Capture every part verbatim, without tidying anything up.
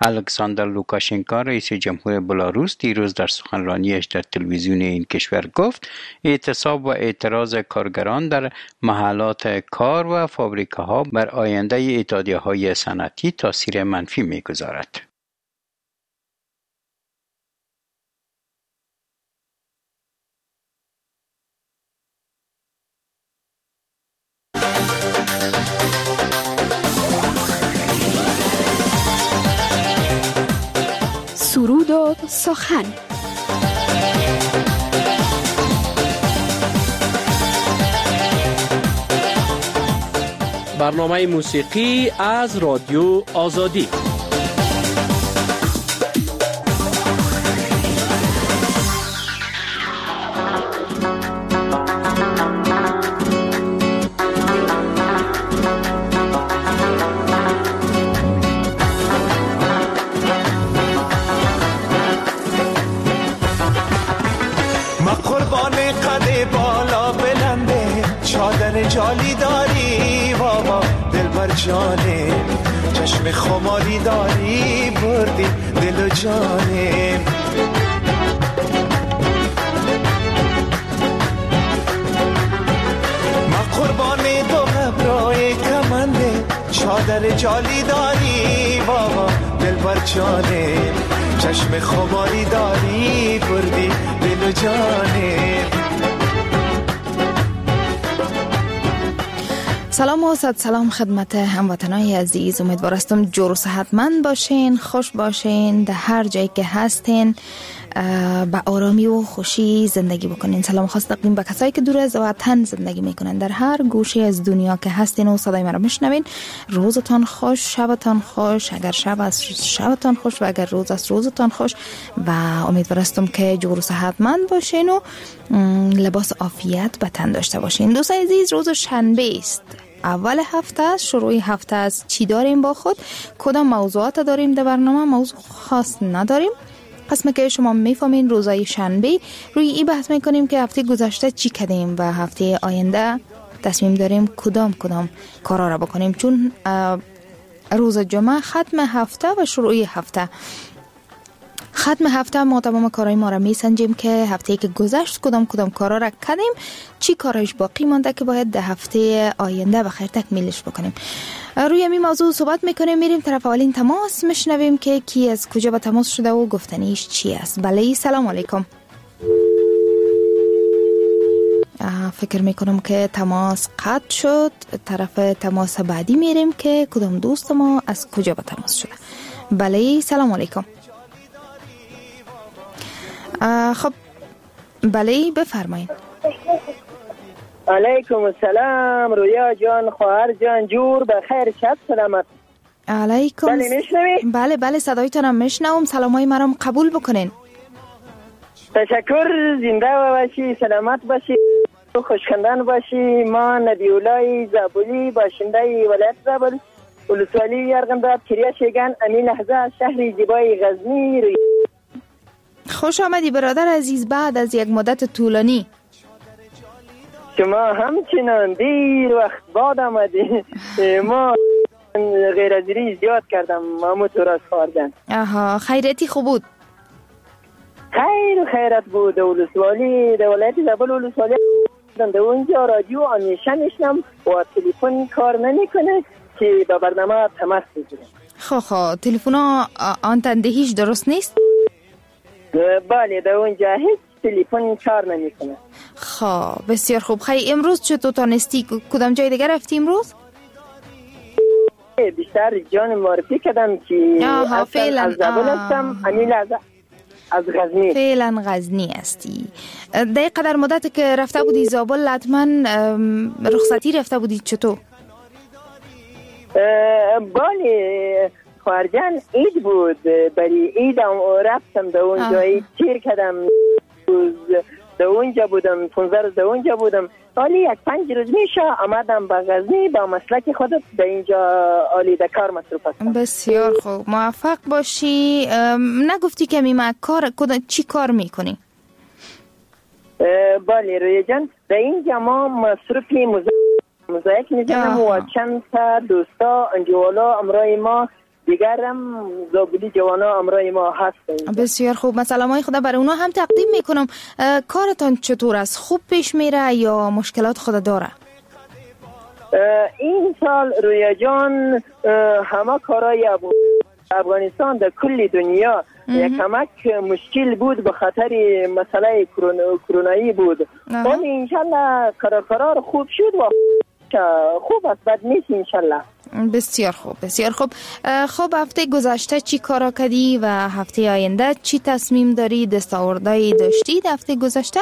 الکساندر لوکاشنکو رئیس جمهور بلاروس دیروز در سخنرانیش در تلویزیون این کشور گفت اعتصاب و اعتراض کارگران در محلات کار و فابریکه‌ها بر آینده اتحادیه‌های صنعتی تاثیر منفی می‌گذارد. سرود و سخن. برنامه موسیقی از رادیو آزادی. جالی داری بابا دلبر جانه، چشم خماری داری بردی دل و جانه. ما قربان دو ابروی کمنده، چادر جالی داری بابا دلبر جانه، چشم خماری داری بردی دل و جانه. سلام و صد سلام خدمت هموطنای عزیز، امیدوار هستم جور و صحتمند باشین، خوش باشین، در هر جایی که هستین با آرامی و خوشی زندگی بکنین. سلام خاص تقدیم به کسایی که دور از وطن زندگی میکنن، در هر گوشه از دنیا که هستین و صدای مرا میشنوین. روزتان خوش، شبتان خوش، اگر شب است شبتان خوش و اگر روز است روزتان خوش و امیدوار هستم که جور و صحتمند باشین و لباس عافیت به تن داشته باشین. دوستان عزیز، روز شنبه است، اول هفته است، شروع هفته است. چی داریم با خود؟ کدام موضوعات داریم در برنامه؟ موضوع خاص نداریم. قسمه که شما میفهمین روزای شنبه روی این بحث میکنیم که هفته گذشته چی کردیم و هفته آینده تصمیم داریم کدام کدام کارا را بکنیم، چون روز جمعه ختم هفته و شروع هفته. ختم هفته ما تمام کارهای ما را میسنجیم که هفته که گذشت کدام کدام کارا را کردیم، چی کارش باقی مانده که باید در هفته آینده بخیر تکمیلش بکنیم. روی این موضوع صحبت میکنیم. میریم طرف اولین تماس، میشنویم که کی از کجا به تماس شده و گفتنیش چی است. بله، سلام علیکم. فکر میکنم که تماس قطع شد. طرف تماس بعدی میریم که کدام دوست ما از کجا به تماس شده. بله، سلام علیکم. خب بله، بفرمایید. علیکم السلام رویا جان، خواهر جان، جور بخیر، شب سلامت. علیکم. بله میشنوی؟ بله بله صدایتانم میشنوم. سلامای مرام قبول بکنین. تشکر. زنده باشی، سلامت باشی، خوشخندان باشی. ما نبیولای زابلی، باشنده ولایت زابل، ولسوالی یرغنداب، کریا شیگان، امین لحظه، شهر زیبای غزنی. خوش آمدی برادر عزیز بعد از یک مدت طولانی. شما همچنان دیر وقت بعد آمدی. ما غیر از ری زیاد کردم مامو راست خواردن. آها، خیرتی خوب بود؟ خیر و خیرت بود. ولسوالی ولایت زابل ولسوالی در اونجا رادیو همیشه میشنم و تلفن کار نمیکنه که با برنامه تماس بگیرم. خب خب تلفن آنتندهیش درست نیست؟ بله، در اونجا هیچ تلفن کار نمیکنه. خب بسیار خوب. خیلی امروز چطور تانستی؟ کدام جای دیگر رفتی امروز؟ بیشتر جان معرفی کردم که اصلا از زبان هستم، همین از از غزنی. فعلا غزنی هستی. در قدر مدت که رفته بودی زابل حتما رخصتی رفته بودی، چطور؟ بله خارجان عید بود، بری عیدم رفتم در اونجا عید تیر کردم، در اونجا بودم، پونزده روز در اونجا بودم. حالی یک پنج روز میشه آمدم به غزنی با مسلک خودت در اینجا عالی در کار مصروف هستم. بسیار خوب، موفق باشی. نگفتی که میمه کار چی کار میکنی؟ بله روی جان، در اینجا ما مصروفی موزایک میزنم و چند تا دوستا انجوالا امرای ما به دیگر هم زابلی جوانا امرای ما هستند. بسیار خوب. مثلا ما خدا برای اونا هم تقدیم میکنم. کارتان چطور است؟ خوب پیش میره یا مشکلات خود داره؟ این سال رویا جان همه کارای افغانستان در کل دنیا یک کمک مشکل بود به خاطر مسئله کرونایی بود. ولی انشالله قرار قرار خوب شد و خوب است، بد نیست انشالله. بسیار خوب بسیار خوب. خب هفته گذشته چی کارا کردی و هفته آینده چی تصمیم داری؟ دستاوردهایی داشتی هفته گذشته؟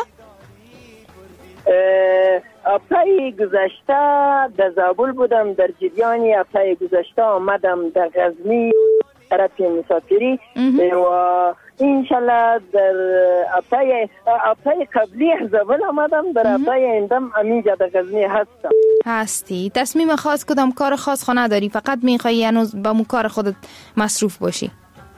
هفته گذشته در زابل بودم، در جریان هفته گذشته آمدم در غزنی طرف مسافری و انشالله در هفته هفته قبلی زابل آمدم، در هفته آیندهم همینجا در غزنی هستم. هستی؟ تصمیم خاص کدام کار خاص خو نداری؟ فقط میخوای هنوز با مو کار خودت مصروف باشی؟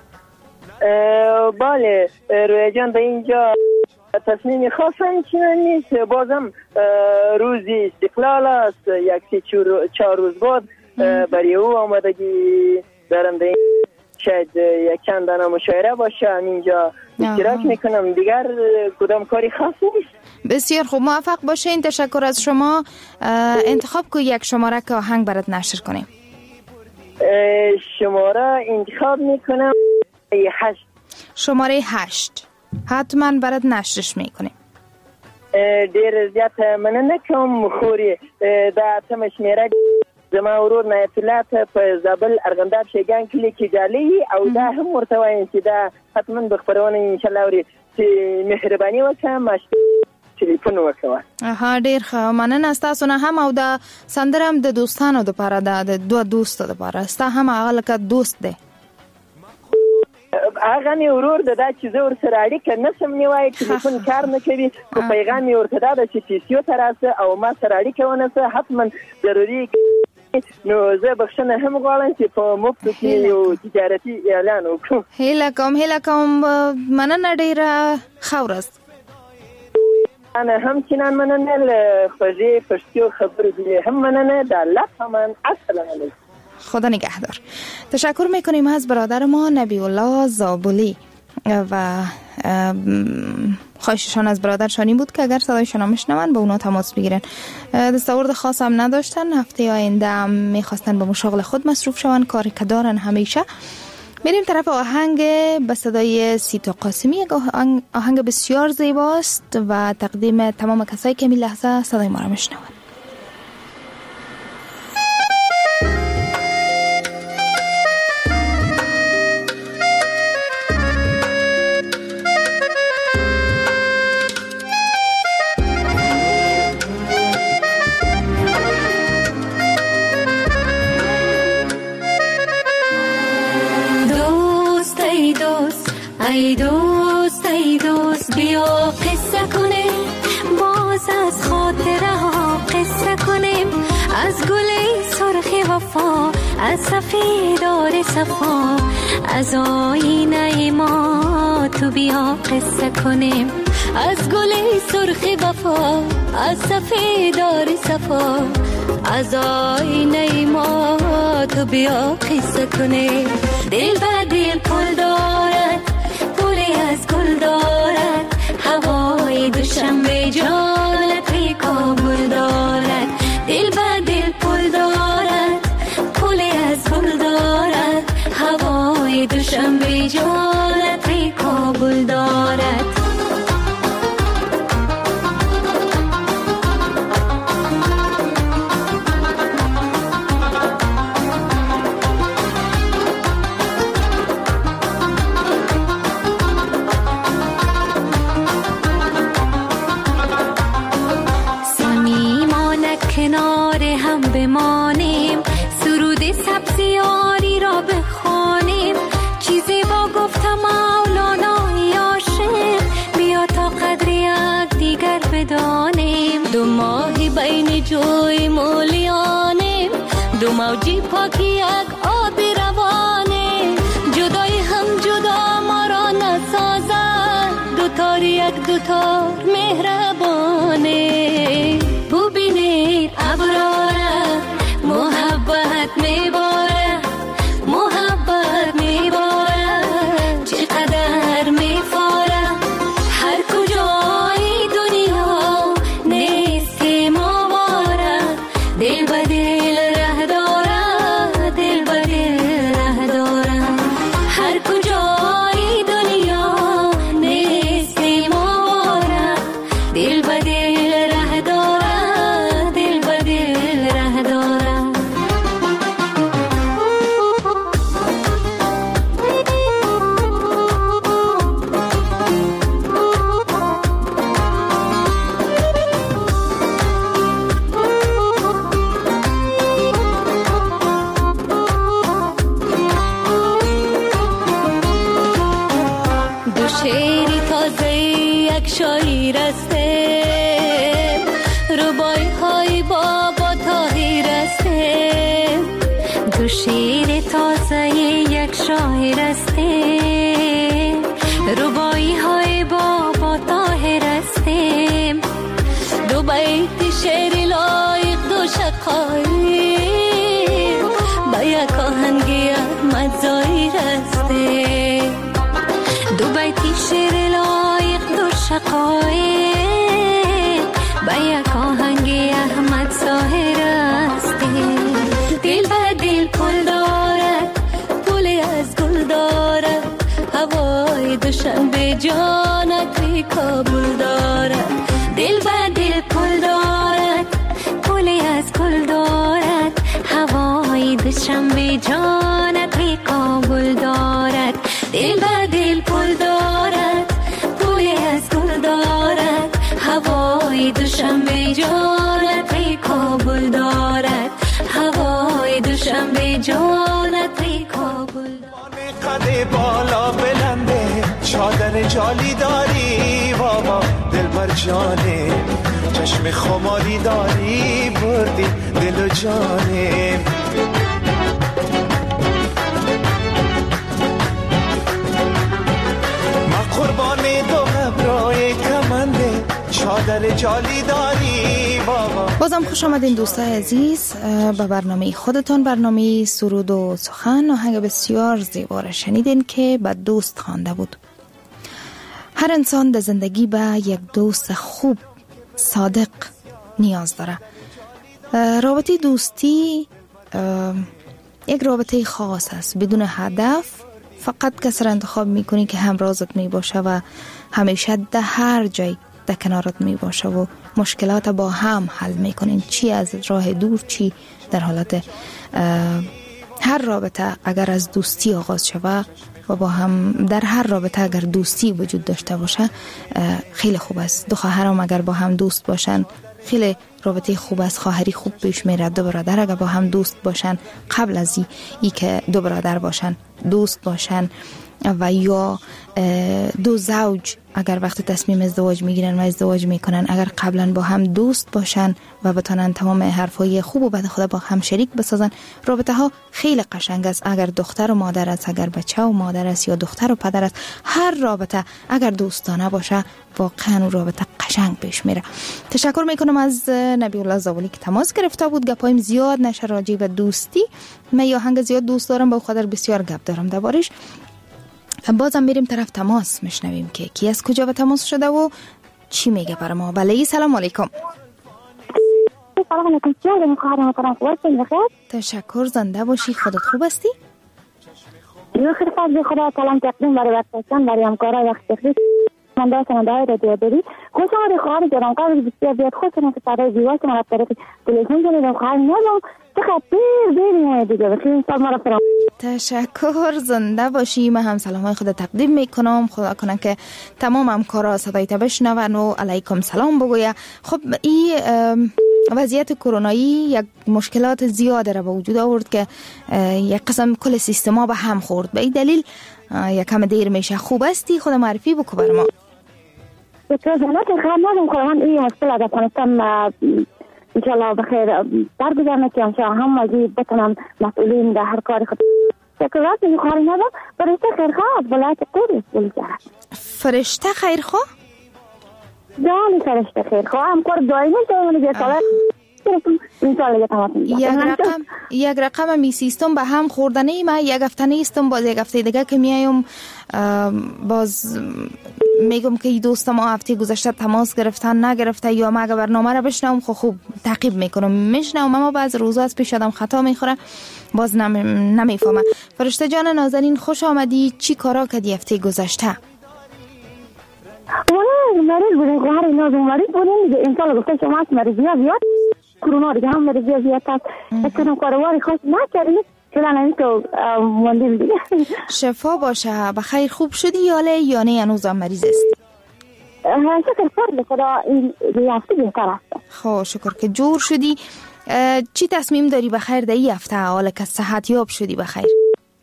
بله رویا جان، در اینجا تصمیم خاص همچنان نیست. بازم روزی استقلال است، یک سی چهار روز بعد برای او آمدگی دارم. در این شاید یک چند دانه مشاعره باشه، اینجا اشتراک میکنم. دیگر کدام کاری خاص نیست. بسیار خوب، موفق باشین. تشکر از شما. انتخاب کو یک شماره که آهنگ برات نشر کنیم. شماره انتخاب میکنم هشت. شماره هشت حتما برات نشرش میکنیم. دیر زیاد من نکم خوری در تمش میره زما ورور نایتلات په زابل ارغنداب شیگان کلی کې جالي او دا هم ورته وایم چې دا حتما به خبرونه ان شاء الله اوري چې مهرباني وکړه ماش ټلیفون وکړه. ها ډیر ښه مننه تاسو نه هم او دا سندرم د دوستانو لپاره ده، د دوه دوستو لپاره. ستا هم هغه لکه دوست دی. هغه می ورور د دا چې زه ور سره اړیکه نشم نیوای، ټلیفون کار نه کوي، خو پیغام یې ورته دا چې پیسیو تراسه او ما سره اړیکه ونسه حتما ضروري. نو زه بخښنه هم غواړم چې په مفت کې یو تجارتي اعلان وکړم. هیله کوم هیله کوم مننه ډیره ښه ورځ. انا هم چنان مننه له خوږې پښتو خبرې دي هم مننه د الله پامان. السلام علیکم. خدا نگهدار. تشکر میکنیم از برادر ما نبی الله زابلی و خواهششان از برادرشان این بود که اگر صدایشان را میشنون با اونا تماس بگیرن. دستاورد خاص هم نداشتن، هفته آینده هم میخواستن به مشاغل خود مصروف شون، کاری که دارن همیشه. میریم طرف آهنگ به صدای سیتا قاسمی. آهنگ بسیار زیباست و تقدیم تمام کسایی که می لحظه صدای ما را میشنون. ای دوست ای دوست بیا قصه کنیم، باز از خاطره ها قصه کنیم، از گل سرخ وفا، از سفیدار صفا، از آینه ما تو بیا قصه کنیم، از گل سرخ وفا، از سفیدار صفا، از آینه ما تو بیا قصه کنیم. دل به دل پل دارد، پولی از گل دارد، هوای دوشنبه جالتی کابل دارد. دل به دل پل دارد، پولی از گل دارد، هوای دوشنبه جالتی کابل دارد. کنار هم بمانیم، سرود سبزیاری را بخوانیم، چیزی با گفتم مولانای عاشق، بیا تا قدر یک دیگر بدانیم. دو ماهی بین جوی مولیانیم، دو موجی پاکی یک آب روانیم، جدای هم جدا ما را نسازد، دو تار یک دو تار مهربانیم. ببینید ابراره محبت میباره، محبت شاعر هستیم، ربایی های بابا طاهر هستیم، دو شعر تازه یک شاعر هستیم، ربایی های بابا طاهر هستیم، دو بیت شعر لایق دو شقایق با یک آهنگی احمد ظاهر هستیم، دو بیت شعر لایق دو شقایق با یک آهنگی احمد ظاهر هستیم، دل به دل پل دارد پولی از گل دارد، هوای دوشنبه جانت بی کابل دارد، دل به دل پل دارد پولی از گل دارد، هوای دوشنبه جانت بی کابل دارد، دل به دل پل دارد پولی از گل دارد، هوای دوشنبه جانت بی کابل دارد، هوای دوشنبه جانت بی کابل دارد. قد بالا بلنده چادر جالی داری بابا دلبر جانه، چشم خماری داری بردی دل و جانه، ما قربان دو ابروی کمنده چادر جالی داری بابا. بازم خوش آمدین دوستای عزیز به برنامه خودتان، برنامه سرود و سخن. آهنگ بسیار زیبا را شنیدین که به دوست خوانده بود. هر انسان در زندگی به یک دوست خوب صادق نیاز داره. رابطه دوستی یک رابطه خاص است، بدون هدف، فقط کسی را انتخاب میکنی که همراهت می باشه و همیشه در هر جای در کنارت می باشه و مشکلات با هم حل میکنین، چی از راه دور چی در حالت هر رابطه اگر از دوستی آغاز شود و با هم در هر رابطه اگر دوستی وجود داشته باشه خیلی خوب است. دو خواهرام اگر با هم دوست باشن خیلی رابطه خوب است، خواهری خوب پیش میره. دو برادر اگر با هم دوست باشن، قبل از ای, ای که دو برادر باشن دوست باشن، و یا دو زوج اگر وقت تصمیم ازدواج میگیرن و ازدواج میکنن اگر قبلا با هم دوست باشن و بتونن تمام حرفای خوب و بد خدا با هم شریک بسازن، رابطه ها خیلی قشنگ است. اگر دختر و مادر است، اگر بچه و مادر است، یا دختر و پدر است، هر رابطه اگر دوستانه باشه واقعا رابطه قشنگ پیش میره. تشکر میکنم از نبی الله زابلی که تماس گرفته بود. گپایم زیاد نشه راجع به دوستی، من یا آهنگ زیاد دوست دارم، با خاطر بسیار گپ دارم دربارش. بازم میریم طرف تماس، میشنویم که کی از کجا به تماس شده و چی میگه برای ما. بله سلام علیکم. سلام علیکم. چطوری خواهرام؟ تشکر، زنده باشی. خودت خوب هستی؟ بخیر فضل خدا. سلام تقدیم برای وقتتان، برای همکارای وقت تخریب من داشتم دای رادیو داری. خوش آمدید خواهر جان. قبل بسیار بیاد خوش من صدای زیبا که من از طریق تلویزیون شنیدم. خواهر نمیدونم چقدر پیر بیریم دیگه. بخیر سال ما را فرام. تشکر، زنده باشی. من هم سلامای خود تقدیم میکنم. خدا کنه که تمام همکارا صدای تو بشنون و علیکم سلام بگویه. خب این وضعیت کرونایی یک مشکلات زیاده را به وجود آورد که یک قسم کل سیستما به هم خورد. به این دلیل یک کم دیر میشه. خوب هستی؟ خود معرفی بکو بر ما. دکتر جانات خیلی ندارم که من این مشکل از افغانستان انشاءالله بخیر برگزارم که انشاءالله هم مجید بتونم مسئولین در هر کاری خود شکرات این خواهی ندارم. فرشته خیرخواه از ولایت قدس بولی کرد. فرشته خیرخواه؟ جانی فرشته خیرخواه هم کار دائمی شده دیگه ساله یک رقم یک رقم می سیستم به هم خوردنه. من یک هفته نیستم، باز یک هفته دیگه که میایم باز میگم که دوست ما هفته گذشته تماس گرفتن نگرفته یا ما برنامه را بشنوم. خب خوب تعقیب میکنم میشنوم، اما بعض روزا از پیش آدم خطا میخوره باز نم... نمیفهمم. فرشته جان نازنین خوش آمدی. چی کارا کردی هفته گذشته؟ والا مریض بودیم که هر اینا مریض بودیم دیگه. انشالله گفته شما هست مریضی ها زیاد کرونا دیگه هم مریضی ها زیاد هست. اکنون کارواری خواست نکردیم چرا نمی تو موندیم دیگه. شفا باشه. بخیر خوب شدی یا نه هنوز هم مریض است؟ شکر فرد خدا این هفته بهتر است. خب شکر که جور شدی. چی تصمیم داری بخیر در این هفته حالا که صحت یاب شدی بخیر؟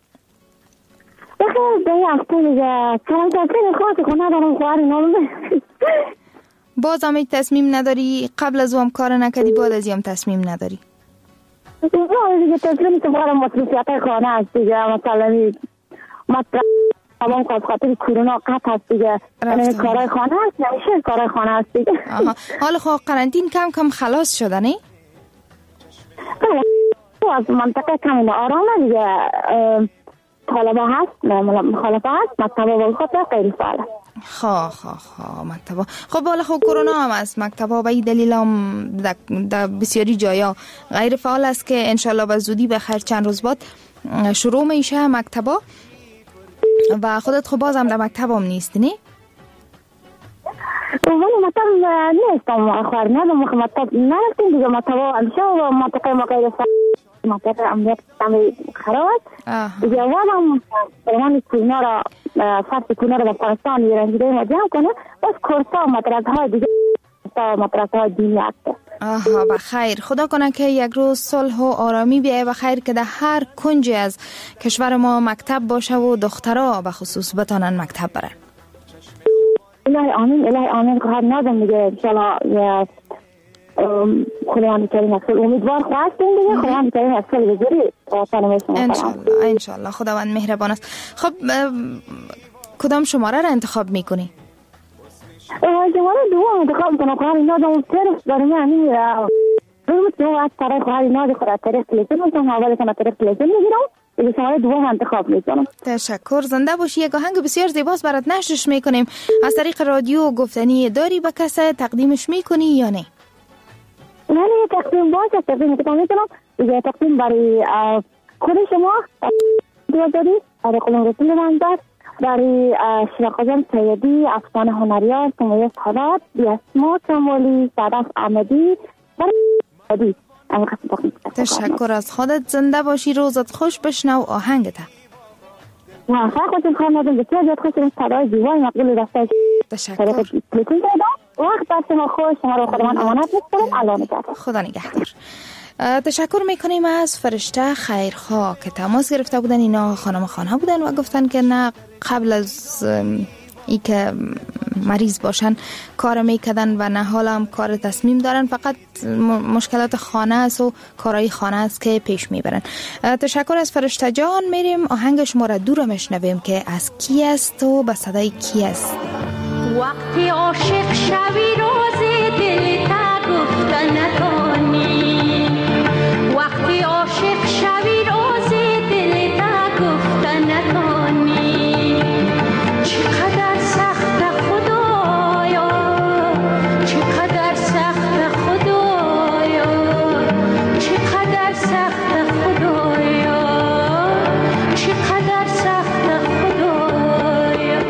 بخیر در این هفته دیگه کلان تاکین خواهد که ندارم خواهر نامه باز هم تصمیم نداری؟ قبل از اون کار نکردی، بعد از هم تصمیم نداری؟ نه دیگه تصمیم که فقط مصروفیت خانه هست دیگه. مثلا مطلب تمام کار خاطر کرونا قطع هست دیگه. یعنی کارهای خانه هست، نمیشه کارهای خانه هست دیگه. آها. حالا خب قرنطین کم کم خلاص شده نه؟ از منطقه کمی آرام دیگه. طالبه هست، مخالفه هست، مکتبه با خاطر غیر فعاله. خواه خواه خواه مکتبا. خب حالا خب کرونا هم است، مکتبا به این دلیل هم در بسیاری جایا غیر فعال است که انشالله به زودی به خیر چند روز بعد شروع میشه مکتبا. و خودت خب باز هم در مکتب هم نیست نی؟ ولی مکتب نیستم خوار ندم مکتب نرفتیم دیگه. مکتبا همیشه و منطقه ما غیر فعال، منطقه امنیت کمی خراب است دیگه. وادم برمان کرونا را فرد کرونا را به افغانستان رنجیده ما جمع کنه، بس کورسا و مدرسه های دیگه مدرسه های دینی هست. آها بخیر. خدا کنه که یک روز صلح و آرامی بیایه بخیر که در هر کنجی از کشور ما مکتب باشه و دخترها به خصوص بتانن مکتب برن. الهی آمین، الهی آمین. خواهد نازم دیگه انشالله خداوند کریم اصل امیدوار خواستیم دیگه. خداوند کریم اصل بزرگی انشالله انشالله خداوند مهربان است. خب کدام شماره را انتخاب میکنی؟ شماره دوم انتخاب میکنم. خواهر نازم طرف برمی همین روز دو از طرف خواهر ناز خود از طرف تلفن میکنم، اول کنم طرف تلفن میگیرم دیگه. شماره دوم انتخاب میکنم. تشکر. زنده باشی. یک آهنگ بسیار زیباست برات نشرش میکنیم از طریق رادیو. گفتنی داری به کسی تقدیمش میکنی یا نه؟ نه نه تقدیم باشه، تقدیم میکنم دیگه. تقدیم برای خود شما دوازداری برای قلم رسول منظر، برای شراقجان سیدی، افسانه هنریار، سمیه سادات، بیاسما کمالی، صدف احمدی، برای تشکر از خودت. زنده باشی. روزت خوش. بشنو آهنگت. نه خیلی خوشم خواهم ندم بسیار زیاد خوش این صدای زیبای مقبول دسته. تشکر. وقت بر شما خوش. شما رو خدا من امانت می‌سپارم. الله نگهدار. خدا نگهدار. تشکر میکنیم از فرشته خیرخواه که تماس گرفته بودن. اینا خانم خانه بودن و گفتن که نه قبل از ای که مریض باشن کار میکردن و نه حالا هم کار تصمیم دارن، فقط مشکلات خانه است و کارهای خانه است که پیش میبرن. تشکر از فرشته جان. میریم آهنگ شما را دور میشنویم که از کی است و به صدای کی است. وقتی عاشق شوی روز دل تا گفتن نتانی، وقتی عاشق شوی روز دل تا گفتن نتانی، چقدر سخت خدایا، چقدر سخت خدایا، چقدر سخت خدایا، چقدر سخت خدایا.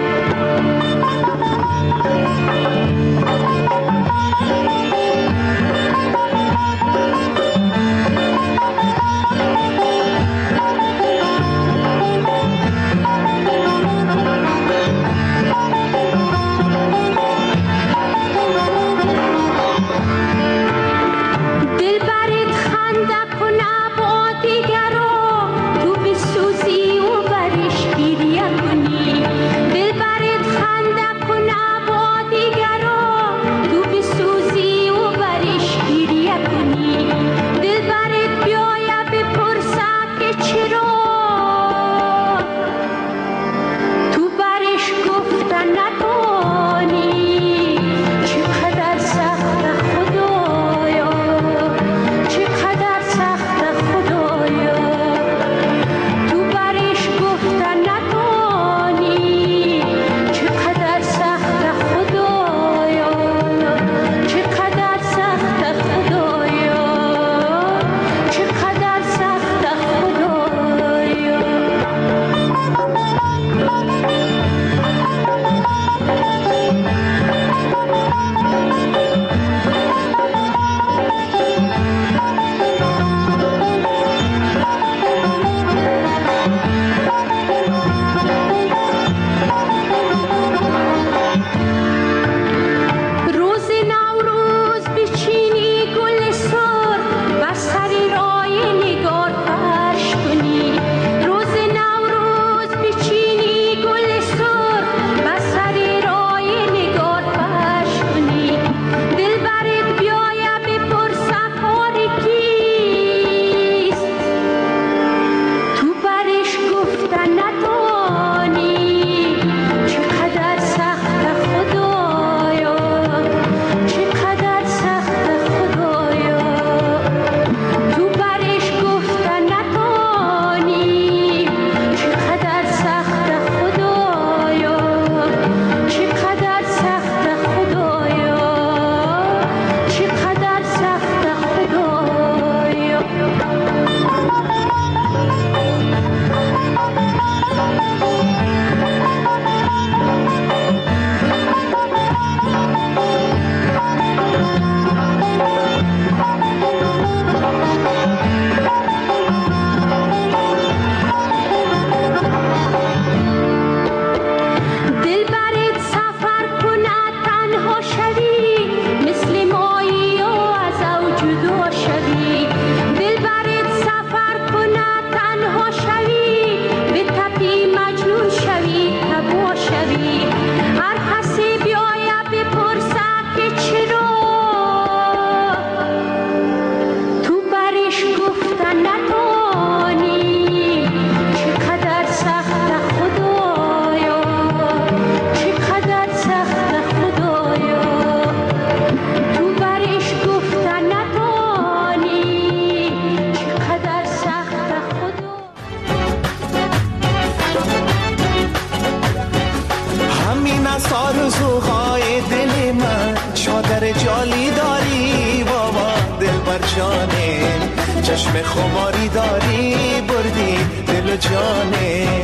آرزوهای دل من چادر جالی داری بابا دلبر جانه چشم خماری داری بردی دل و جانه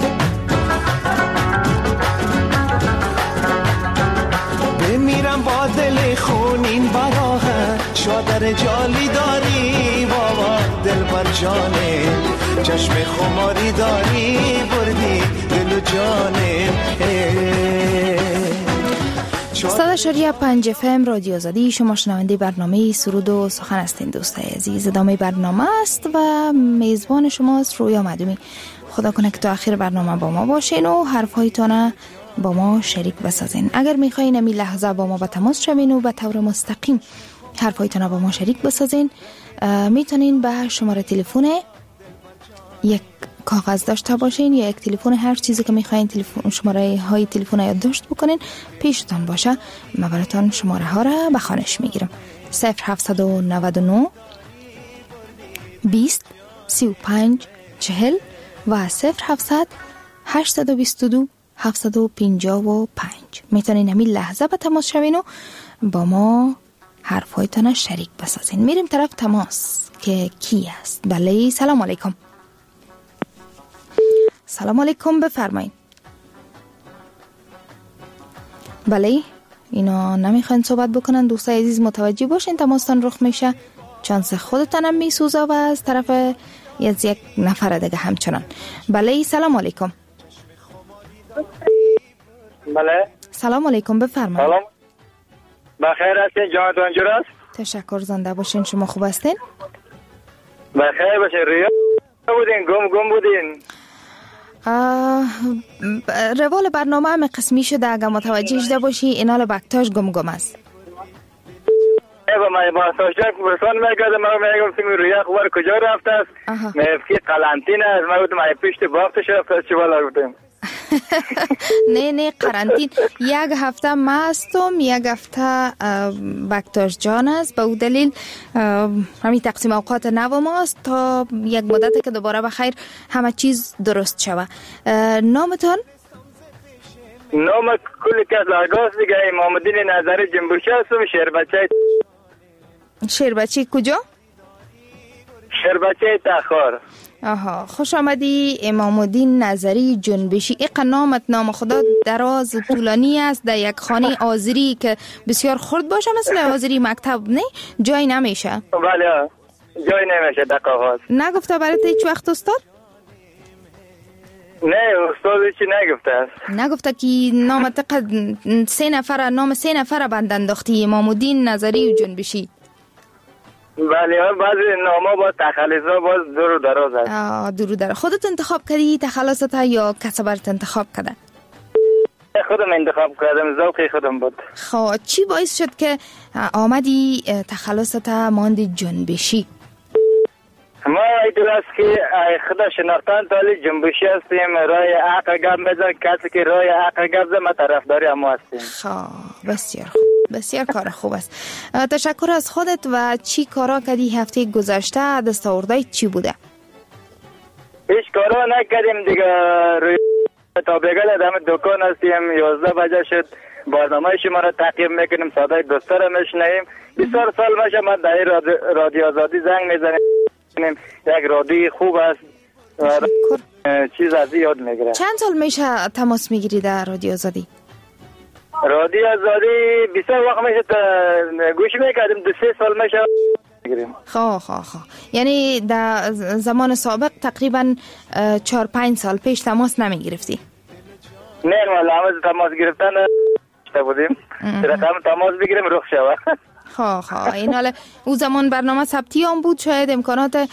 بمیرم با دل خونین براها چادر جالی داری بابا دلبر جانه چشم خماری داری بردی دل و جانه صدا شریعه پنج اف ام رادیو آزادی. شما شنونده برنامه سرود و سخن هستین دوستای عزیز. ادامه برنامه است و میزبان شماست رویا مدومی. خدا کنه که تا آخر برنامه با ما باشین و حرفایتان با ما شریک بسازین. اگر میخواین امی لحظه با ما به تماس شوین و به طور مستقیم حرفایتان با ما شریک بسازین، میتونین به شماره تلفن یک کاغذ داشته باشین یا یک تلفن، هر چیزی که میخواین تلفن شماره های تلفن یادداشت بکنین پیشتان باشه. من براتون شماره ها را به خوانش میگیرم: صفر هفتصد و نود و نه بیست سی و پنج چهل و صفر هفتصد هشتصد و بیست و دو هفتصد و پنجاه و پنج. میتونین همین لحظه به تماس شوین و با ما حرفایتان شریک بسازین. میریم طرف تماس که کی است. بله سلام علیکم. سلام علیکم، بفرمایید. بله اینا نمیخواین صحبت بکنن. دوستای عزیز متوجه باشین تماستان رخ میشه، چانس خودتان هم میسوزه و از طرف از یک نفر دیگه همچنان. بله سلام علیکم. بله سلام علیکم، بفرمایید. سلام، بخیر هستین؟ جانتون جور است؟ تشکر، زنده باشین. شما خوب هستین؟ بخیر باشین. ریا بودین؟ گم گم بودین؟ روال برنامه همه قسمی شده، اگر متوجه شده باشی اینال بکتاش گم گم است. ایوه من با ساشتن برسان میگردم، من میگم فیلم رویا خوبر کجا رفته است؟ میفکی قلنطین است. من بودم ای پشت بافتش رفته است چی بالا بودم. نه نه قرنطین یک هفته ما هستم، یک هفته بکتاش جان است. به او دلیل همین تقسیم اوقات نو ماست تا یک مدت که دوباره بخیر همه چیز درست شوه. نامتون؟ نام کل کس لرگاست دیگه. امام الدین نظری جنبوشی هستم. شیربچه شیربچه کجا؟ شیربچه تخار. آها، خوش آمدی امام الدین نظری جنبشی. این نامت نام خدا دراز و طولانی است. در یک خانه آذری که بسیار خرد باشه مثل آذری مکتب نه جای نمیشه. بله جای نمیشه در کاغذ. نگفته برات هیچ وقت استاد؟ نه استاد چی نگفته است. نگفته که نامت سه نفر نام سه نفر بند انداختی امام الدین نظری و جنبشی؟ بله بعضی نامه با تخلص باز دور و دراز هست. آه دور و دراز. خودت انتخاب کردی تخلصت یا کسی برات انتخاب کرده؟ خودم انتخاب کردم، ذوق خودم بود. خب چی باعث شد که آمدی تخلصت ماند جنبشی؟ ما ایدول است که خدا شناختن تالی جنبشی هستیم. رای عقل گم بزن، کسی که رای عقل گم بزن ما طرفداری اما هستیم. خب بسیار خوب، بسیار کار خوب است. تشکر از خودت. و چی کارا کردی هفته گذشته؟ دستاوردهای چی بوده؟ هیچ کارا نکردیم دیگه. روی تا بگل دم دکان هستیم. یازده بجه شد برنامه شما را تعقیب میکنیم، صدای دوستا را میشنویم. بسیار سال میشه من در رادیو آزادی زنگ میزنیم. یک رادیو خوب است، چیز از یاد میگیره. چند سال میشه تماس میگیری در رادیو آزادی؟ رادیو آزادی بسیار وقت میشه گوش میکردیم. دو سه سال میشه میگیریم. خواه خواه خواه یعنی در زمان سابق تقریبا چهار پنج سال پیش تماس نمیگرفتی؟ نه ما تماس گرفتن نشته بودیم. رقم تماس بگیریم رخ شوه. خواه خواه این حالا او زمان برنامه ثبتی هم بود، شاید امکانات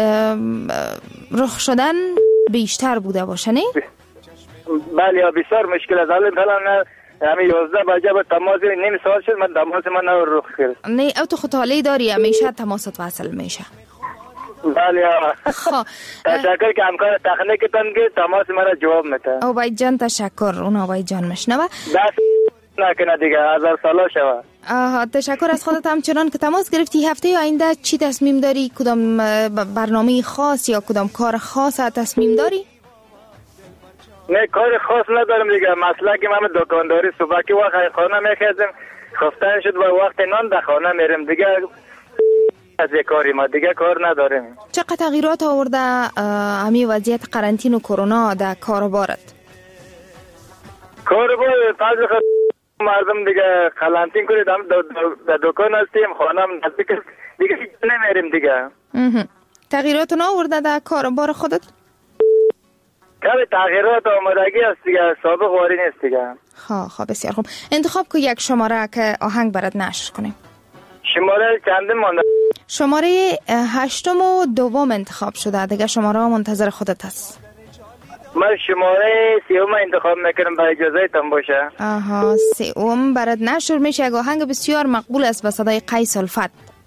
رخ شدن بیشتر بوده باشه نه؟ بله بسیار مشکل است. حالا مثلا همین یازده بجه به تماس نیم سال شد من تماس من رخ کرد. نه او تو خطالی داری همیشه تماست وصل میشه. بله خب تشکر که امکان تکنیکتان که تماس مرا جواب میده. او باید جان تشکر. اون او باید جان مشنوه دست نکنه دیگه هزار سالا شوه. آها تشکر از خودت. همچنان که تماس گرفتی هفته آینده چی تصمیم داری؟ کدام برنامه خاص یا کدام کار خاص تصمیم داری؟ نه کار خاص ندارم دیگه. مثلا که ما دکانداری صبح که وقت خانه میخزیم خفتن شد و وقت نان در خانه میریم دیگه. از کاری ما دیگه کار نداریم. چقدر تغییرات آورده همین وضعیت قرنطینه و کرونا در کاروبارت؟ کاروبار فضل خود مردم دیگه قرنطینه کنید هم در دکان هستیم خانم نزدیک دیگه نمیریم دیگه. تغییرات آورده در کاروبار خودت؟ کمی تغییرات آمدگی است دیگه، سابق واری نیست دیگه. خواه خواه بسیار خوب. انتخاب که یک شماره که آهنگ برات نشر کنیم. شماره چندم مانده؟ شماره هشتم و دوم انتخاب شده دیگه. شماره ها منتظر خودت هست. من شماره سیوم انتخاب میکنم با اجازه تان باشه. آها سیوم برات نشر میشه. یک آهنگ بسیار مقبول است با صدای قیس الفت.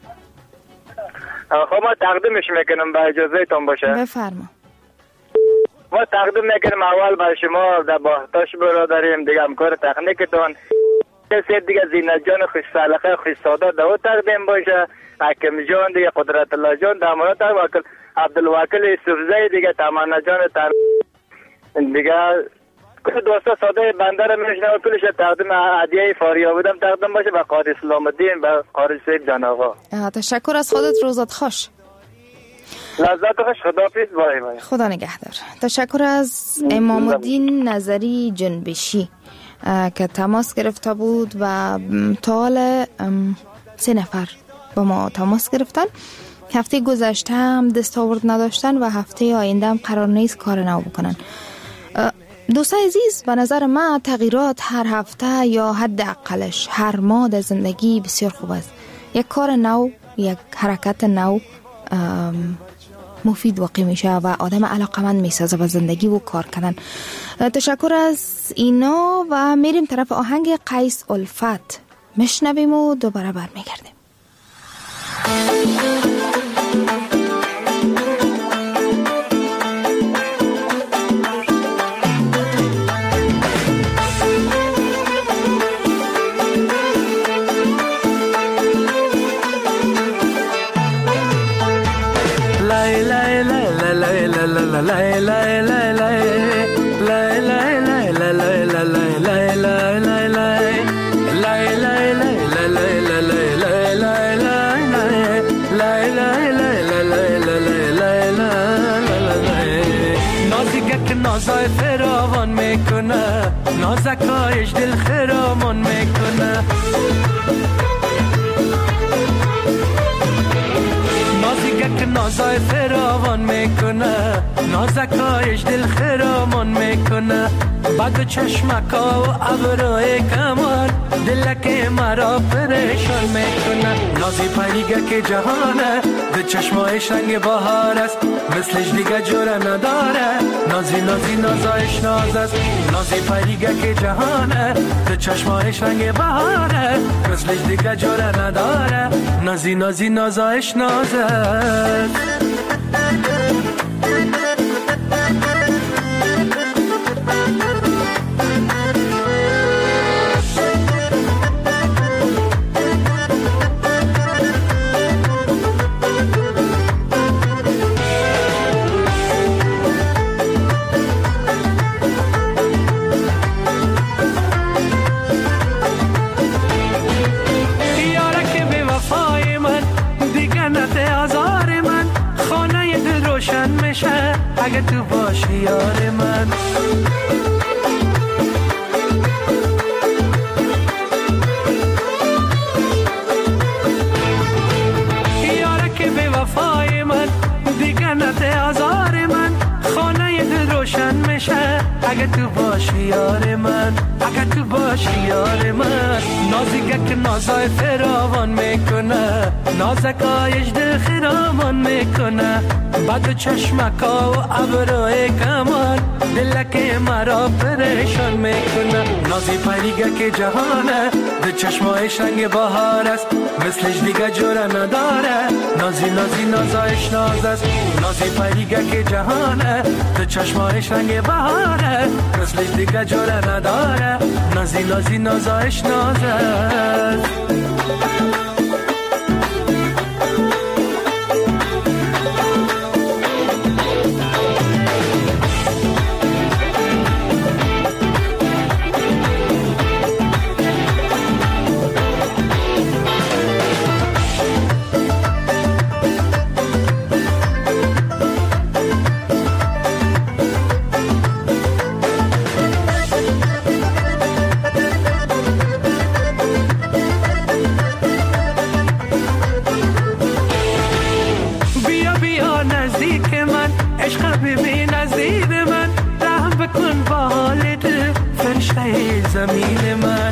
خب ما تقدیمش میکنم با اجازه تان باشه. بفرما. ما تقدیم میکنم اول برای شما در باهتاش برادریم دیگه همکار تکنیکتون سه دیگه زینت جان خوش سلخه خوش ساده دو تقدیم باشه. حکم جان دیگه قدرت الله جان دامارات وکل عبدالوکل یوسفزی دیگه تمنا جان تر دیگه کل دوستا ساده بنده رو میشنه و کلش تقدیم عدیه فاریا بودم تقدیم باشه به قاضی اسلام الدین و قاضی سید جان آقا. تشکر از خودت. روزت خوش. لذت خوش. خداحافظ. بای بای. خدا نگهدار. تشکر از امام الدین نظری جنبشی که تماس گرفته بود و تا سه نفر با ما تماس گرفتن. هفته گذشته هم دستاورد نداشتن و هفته آینده هم قرار نیست کار نو بکنن. دوستان عزیز، به نظر من تغییرات هر هفته یا حداقلش هر ماه در زندگی بسیار خوب است. یک کار نو، یک حرکت نو مفید واقع میشه و آدم علاقمند میسازه به زندگی و کار کردن. تشکر از اینا و میریم طرف آهنگ قیس الفت مشنویم و دوباره برمیگردیم. نازای فراوان میکنه، نازکایش دل خرامان میکنه. نازیگه که نازای فراوان میکنه، نازکایش دل خرامان میکنه. بعد چشمکا و ابروی کمال دلک مرا پریشان میکنه. نازی پریگه که جهانه، به چشمایش رنگ بهار است، مثلش دیگه جوره نداره. نازی نازی نازایش ناز است، نازی پریگه که جهانه، به چشمایش رنگ بهاره، مثلش دیگه جوره نداره. نازی نازی نازایش ناز است. اگه تو باشی یار من، یاره که به وفای من دیگه نده آزار من. خانه دل روشن میشه اگه تو باشی یار من، اگه تو باشی یار من. نازیگه که نازای فراوان میکنه، نازکایش دل خرامان میکنه. بعد چشمکا و ابروی کمال دلک مرا پریشان میکنه. نازی پریگه که جهانه، به چشمایش رنگ بهار است، مثلش دیگه جوره نداره. نازی نازی نازایش ناز است، نازی پریگه که جهانه، به چشمایش رنگ بهاره، مثلش دیگه جوره نداره. نازی نازی نازایش ناز است. فرشته زمین من.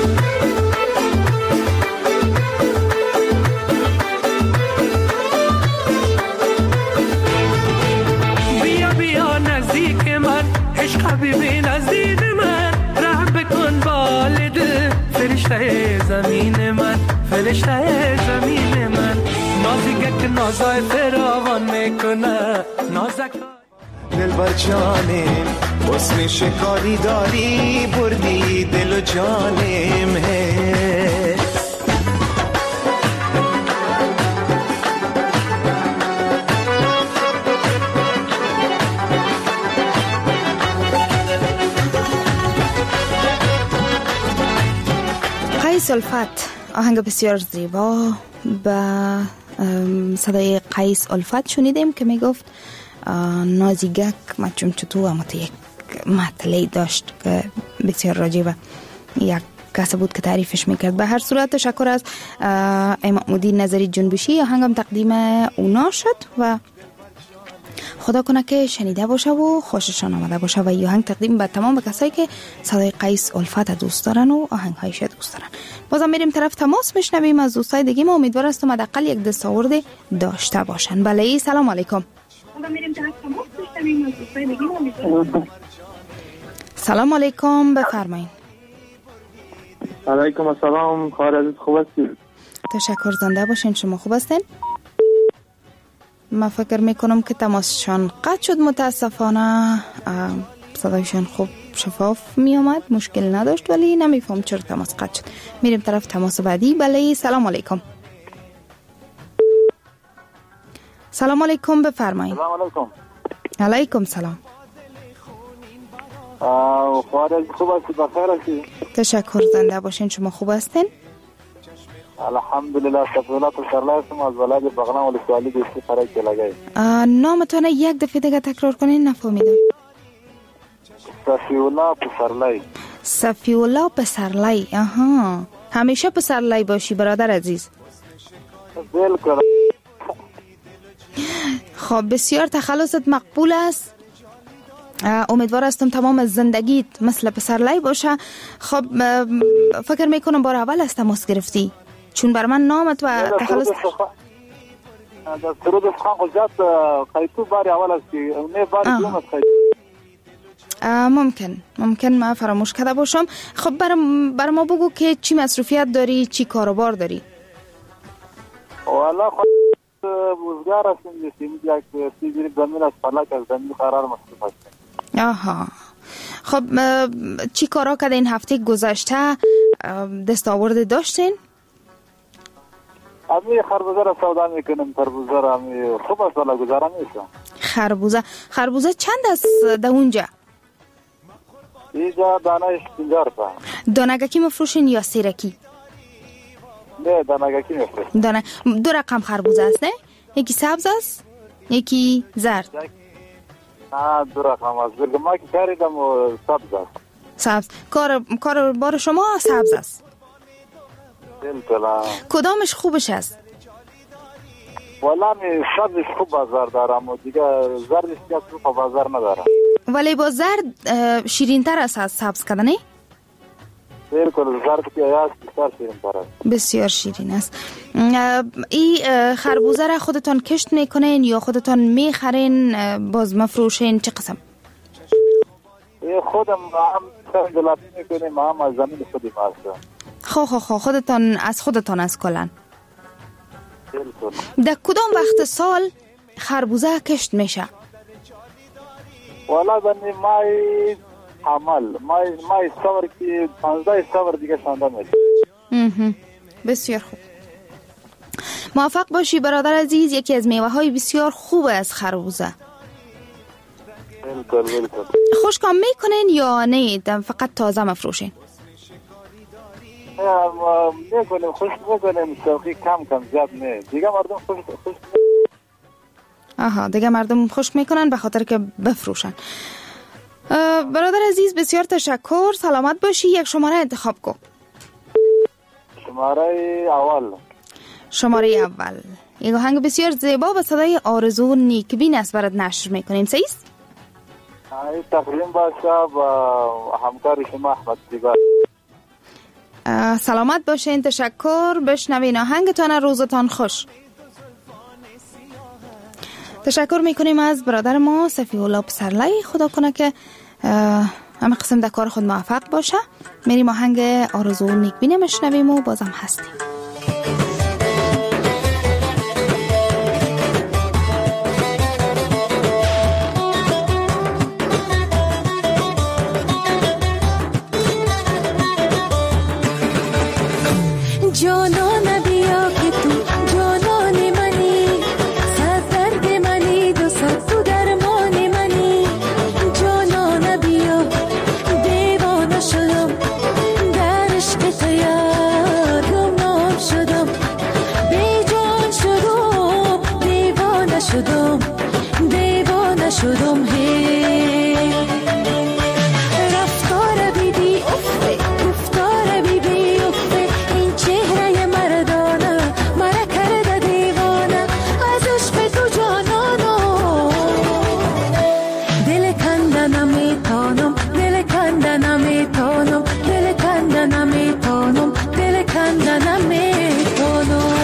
بیا بیا نزدیک من، عشق ببین از دید من، رحم بکن بالد فرشته زمین من، فرشته زمین من. نازک نازای فراوان میکنه نازک دلبر جانم، حسن شکاری داری بردی دل و جانم. قیس الفت، آهنگ بسیار زیبا با صدای قیس الفت شنیدیم که می گفت نازیگک مچم چطور امت یک مطلعی داشت که بسیار راجبه یک کس بود که تعریفش میکرد. به هر صورت تشکر از امام‌الدین نظری جنبشی، آهنگم تقدیم اونا شد و خدا کنه که شنیده باشه و خوششان آمده باشه و این آهنگ تقدیم به تمام کسایی که صدای قیس الفت دوست دارن و آهنگ هایش دوست دارن. بازم میریم طرف تماس میشنویم از دوستای دیگه. ما امیدوار هستم حداقل یک دستاورد داشته باشن. بله، سلام علیکم. میریم طرف تماس میشنویم از دوستای دیگه. ما امیدوارم. سلام علیکم، بفرمایید. علیکم السلام، خواهر عزیز خوب هستید؟ تشکر، زنده باشین. شما خوب هستین؟ من فکر میکنم که تماسشان قطع شد متاسفانه. صدایشان خوب شفاف می آمد، مشکل نداشت، ولی نمیفهم چرا تماس قطع شد. میریم طرف تماس بعدی. بله، سلام علیکم. سلام علیکم، بفرمایید. سلام علیکم. علیکم سلام. خواهر عزیز خوب هستید؟ بخیر هستید؟ تشکر، زنده باشین. شما خوب هستین؟ الحمدلله. صفیولا پسرلای هستم از ولایت بغلان ولسوالی دوستی خرای کلاگی. نامتون یک دفعه دیگه تکرار کنین، نفهمیدم. صفیولا پسرلای. صفیولا پسرلای. آها، همیشه پسرلای باشی برادر عزیز. بالکل. خب بسیار تخلصت مقبول است. امیدوار هستم تمام زندگیت مثل پسرلای باشه. خب فکر میکنم بار اول است تماس گرفتی، چون بر من نامت و تخلص در سرود سخن خجات خیطو باری اول است که نه باری دوم است خیطو. ممکن ممکن ما فراموش کرده باشم. خب برام بر ما بگو که چی مصروفیت داری، چی کاروبار داری؟ والا خود بزرگار هستیم، یک تیجری زمین از فلک از زمین قرار مصروف هستیم. آها، خب چی کارا کرده این هفته گذشته؟ دستاورد داشتین؟ امی خربوزه را سودا میکنم. خربوزه را امی خوب است، ولی گذارم نیستم. خربوزه خربوزه چند است در اونجا؟ اینجا دانهش پنجاه روپیه. دانگکی مفروشین یا سیرکی؟ نه، دانگکی مفروشین. دانه دو رقم خربوزه است نه؟ یکی سبز است، یکی زرد. آه دو رقم است. بلکه ما که کاریدم و سبز است. سبز. کار کار بار شما سبز است. بالکل. کدامش خوبش است؟ والا می سبزش خوب بازار دارم و دیگه زردش که خوب بازار ندارم. ولی با زرد شیرین تر است از سبز کدنه؟ بالکل، زرد که است بسیار شیرین تر است. بسیار شیرین است. این خربوزه را خودتان کشت میکنین یا خودتان میخرین باز مفروشین؟ چه قسم؟ خودم هم دلاتی میکنیم، هم از زمین خودی مارسه. خو خو خو خودتان از خودتان از کلن. بالکل. در کدام وقت سال خربوزه کشت میشه؟ والا بنی مای حمل مای مای سور که پانزده سور دیگه شانده میشه. بسیار خوب. موفق باشی برادر عزیز. یکی از میوه های بسیار خوب از خربوزه. بالکل بالکل. خشکام میکنین یا نه فقط تازه مفروشین؟ نه میکنیم، خوش میکنیم، شوخی کم کم زیاد نه. دیگه مردم خوش خوش آها، دیگه مردم خوش میکنن به خاطر که بفروشن. برادر عزیز بسیار تشکر، سلامت باشی. یک شماره انتخاب کن. شماره اول. شماره اول. یک آهنگ بسیار زیبا به صدای آرزو نیکبین است برات نشر میکنیم. صحیح است؟ تقدیم باشه با همکار شما احمد دیگار. سلامت باشین، تشکر. بشنوین آهنگتان. روزتان خوش. تشکر میکنیم از برادر ما صفی الله پسرلی. خدا کنه که همه قسم در کار خود موفق باشه. میریم آهنگ آرزو نیکبینه مشنویم و بازم هستیم. جانان بیا که تو جانان منی، صد درد منی، دو صد تو درمان منی. جانان بیا دیوانه شدم، در عشق تو یار گمنام شدم. بی جان شدم، دیوانه شدم، دیوانه شدم. هی رفتار بیبی افته، گفتار بیبی افته، این چهره مردانه مرا کرده دیوانه. از عشق تو جانانو دل کنده نمیتانم، دل کنده نمیتانم، دل کنده نمیتانم، دل کنده نمیتانم.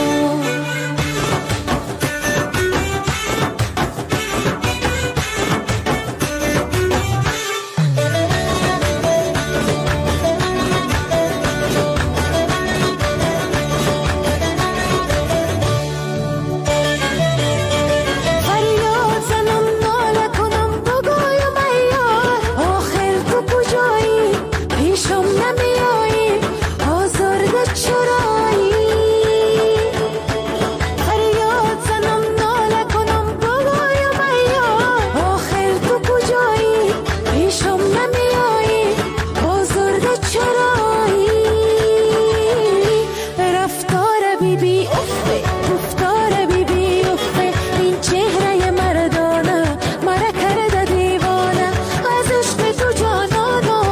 فریاد زنم ناله کنم بگویم ای یار، آخر تو کجایی؟ پیشم نمیایی، آزرده چرایی؟ فریاد زنم ناله کنم بگویم ای یار، آخر تو کجایی؟ پیشم نمیایی، آزرده چرایی؟ رفتار بیبی افته، گفتار بیبی افته، این چهره مردانه مرا کرده دیوانه. از عشق تو جانانو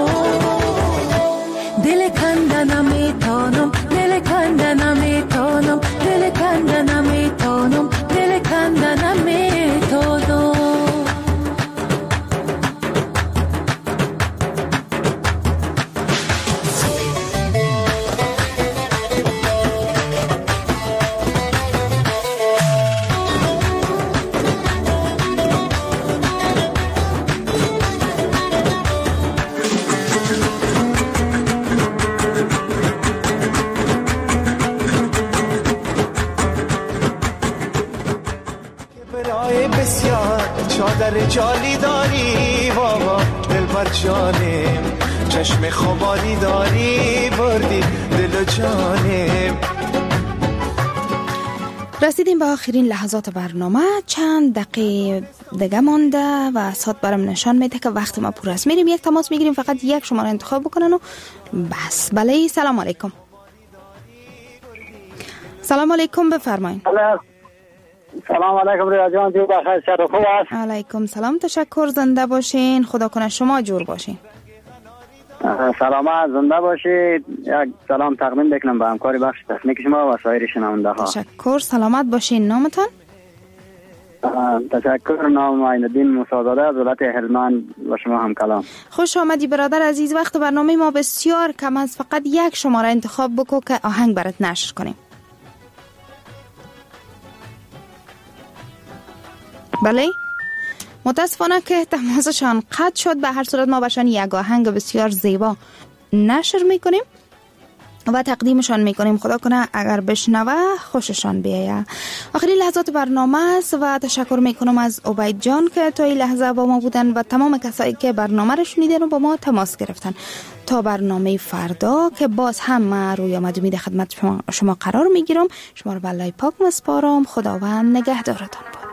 دل کنده نمیتانم، دل کنده نمیتانم، دل کنده نمیتانم، دل کنده نمیتانم. برای بسیار چادر جالی داری بابا دلبر جانم، چشم خماری داری بردی دل و جانم. رسیدیم به آخرین لحظات برنامه. چند دقیقه دیگه مانده و ساعت برام نشان میده که وقت ما پر است. میریم یک تماس میگیریم، فقط یک شماره انتخاب بکنن و بس. بله، سلام علیکم. سلام علیکم، بفرمایید. سلام علیکم ریا جان، جو بخیر، شب خوب است. علیکم سلام، تشکر. زنده باشین، خدا کنه شما جور باشین. سلامت، زنده باشید. یک سلام تقدیم بکنم به همکاری بخش تکنیک شما و سایر شنونده ها. تشکر، سلامت باشین. نامتان؟ تشکر، نام عینالدین موسی‌زاده از ولایت هلمند و شما هم کلام. خوش آمدی برادر عزیز. وقت برنامه ما بسیار کم است، فقط یک شماره انتخاب بکو که آهنگ برات نشر کنیم. بله، متاسفانه که تماسشان قطع شد. به هر صورت ما برشان یک آهنگ بسیار زیبا نشر میکنیم و تقدیمشان میکنیم. خدا کنه اگر بشنوه خوششان بیایه. آخرین لحظات برنامه است و تشکر میکنم از عبید جان که تا این لحظه با ما بودن و تمام کسایی که برنامه رو شنیدن و با ما تماس گرفتن. تا برنامه فردا که باز هم من روی امید خدمت شما, شما قرار میگیرم. شما رو به الله پاک مسپارم. خداوند نگهدارتان باد.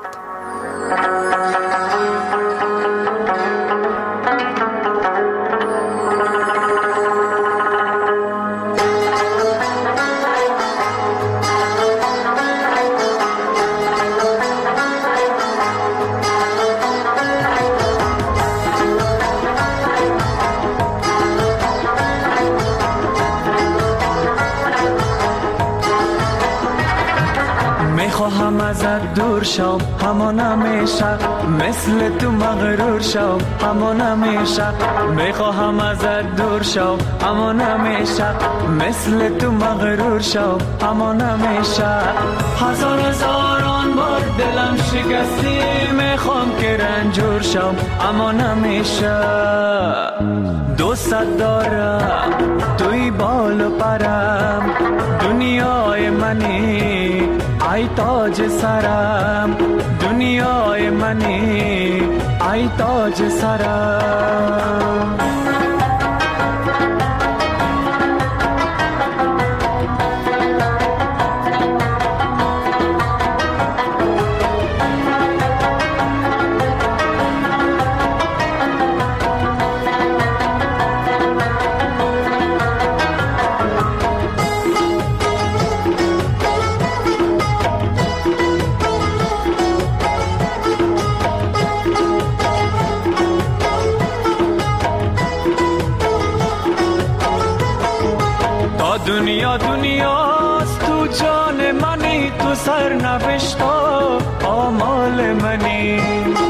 میخواهم میخواهم ازت دور شم همان همیشه، مثل تو مغرور شم همان همیشه. میخواهم ازت دور شم همان همیشه، مثل تو مغرور شم همان همیشه. هزار هزاران بار دلم شکستی، میخوام که رنجور شم همان همیشه. دوست دارم توی بال و پرم، دنیای منی ای تاج سرم، دنیای منی ای تاج سرم. دنیا دنیاست تو جان منی، تو سر نوشتا آمال منی.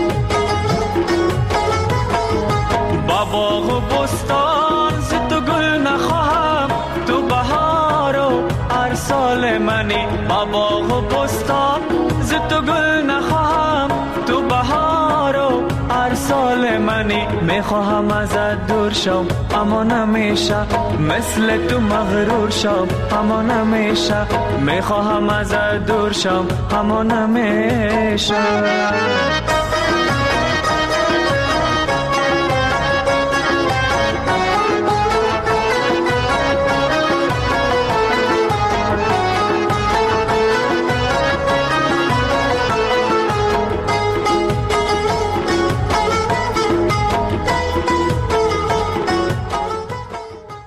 با باغ و بستان ز تو گل نخواهم، تو بهار و هر سال منی. با باغ و بستان ز تو گل نخواهم، تو بهار و هر سال منی. میخواهم ازت دور شم اما نمیشه، مثل تو مغرور شم اما نمیشه. میخواهم ازت دور شم اما نمیشه.